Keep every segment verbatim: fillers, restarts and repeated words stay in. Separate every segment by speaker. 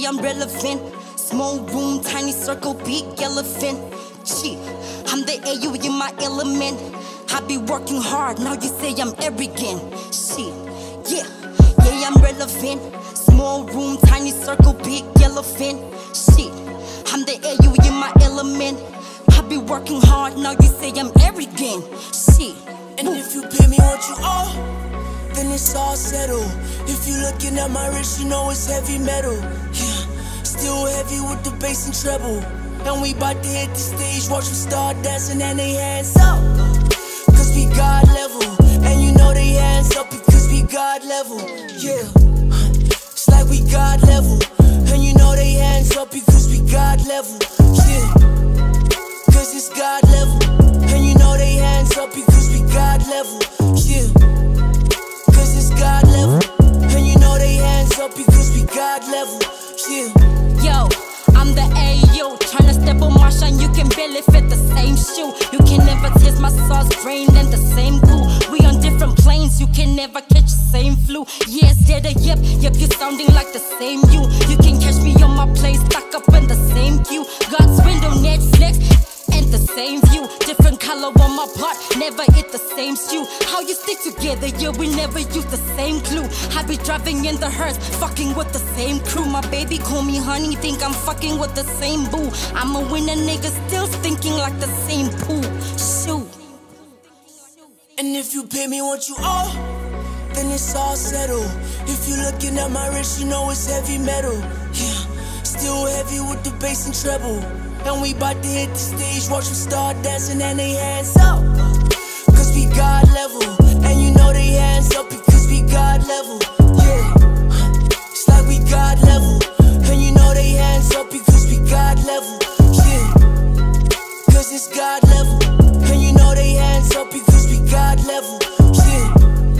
Speaker 1: say I'm relevant. Small room, tiny circle, big elephant. Shit, I'm the A U in my element. I be working hard, now you say I'm arrogant. Shit, yeah, yeah, I'm relevant. Small room, tiny circle, big elephant. Shit, I'm the A U in my element. I be working hard, now you say I'm arrogant. Shit.
Speaker 2: And if you pay me what you owe, then it's all settled. If you looking at my wrist, you know it's heavy metal. Yeah, still heavy with the bass and treble. And we bout to hit the stage, watch them start dancing and they hands up. Cause we God level, and you know they hands up because we God level. Yeah, it's like we God level, and you know they hands up because we God level. Yeah, cause it's God level, and you know they hands up because we God level. Yeah, cause it's God level, and you know they hands up because we God level. Yeah.
Speaker 1: Yo, I'm the A U, tryna step on my shine, you can barely fit the same shoe. You can never taste my sauce, brain and the same goo. We on different planes, you can never catch the same flu. Yeah, instead of yep, yep, you sounding like the same you. You can catch me on my place, stuck up in the same queue. God's window, Netflix, and the same view. Different color on my part, never eat the same stew. How you stick together, yeah, we never use the same glue. I be driving in the hearse, fucking with the same crew. My baby call me honey, think I'm fucking with the same boo. I'm a winner nigga, still thinking like the same poo. Shoot.
Speaker 2: And if you pay me what you owe, then it's all settled. If you looking at my wrist, you know it's heavy metal. Yeah, still heavy with the bass and treble. And we bout to hit the stage, watch them start dancing and they hands up. Cause we God level, and you know they hands up because we God level. Yeah, it's like we God level, and you know they hands up because we God level. Yeah, cause it's God level, and you know they hands up because we God level. Yeah,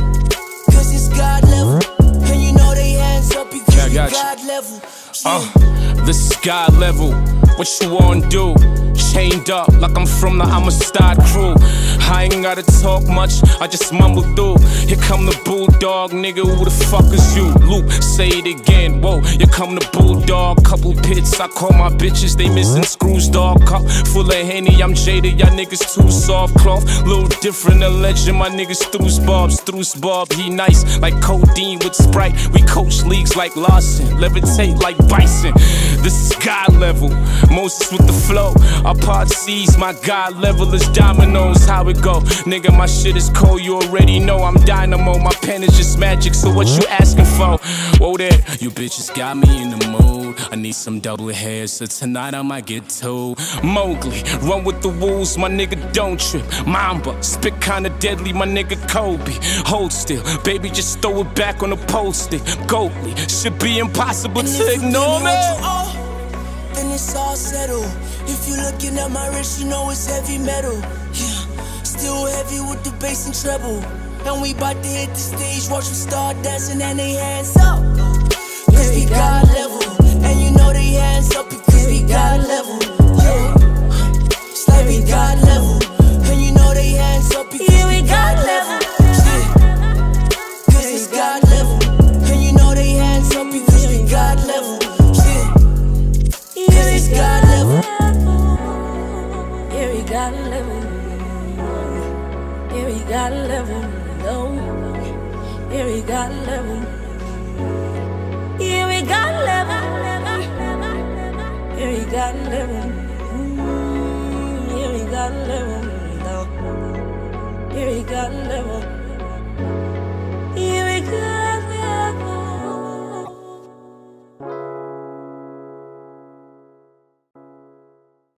Speaker 2: cause it's God level, and you know they hands up because we God level.
Speaker 3: Uh, this is God level. What you wanna do? Chained up like I'm from the Amistad crew. I ain't gotta talk much, I just mumble through. Here come the bulldog, nigga, who the fuck is you? Luke, say it again, whoa, here come the bulldog. Couple pits, I call my bitches, they missing screws, dog. Cup full of Henny, I'm jaded, y'all niggas too soft. Cloth, little different, a legend, my niggas Struce Bob. Struce Bob, he nice, like codeine with Sprite. We coach leagues like Larson, levitate like Bison. This is God level, Moses with the flow. Our pod C's, my God level is dominoes. How it go? Nigga, my shit is cold, you already know I'm dynamo. My pen is just magic, so what you asking for? Whoa there, you bitches got me in the mood. I need some double hair, so tonight I might get told. Mowgli, run with the wolves, my nigga don't trip. Mamba, spit kinda deadly, my nigga Kobe. Hold still, baby, just throw it back on the pole stick. Goatly, should be impossible to ignore me.
Speaker 2: Then it's all settled. If you looking at my wrist, you know it's heavy metal. Yeah, still heavy with the bass and treble. And we bout to hit the stage, watch them start dancing and they hands up. Cause we God level, and you know they hands up because we God level. Yeah, it's like we God level, and you know they hands up because yeah, we God level. Yeah, cause it's God level, and you know they hands up because we God level. Yeah, it's God level.
Speaker 4: Yeah, we got a level. Yeah, we got a level. No. Yeah, we got a level. Yeah, we got a level. Yeah, we got a level. Yeah, we got a level. No. Yeah, we got a level. Yeah, we got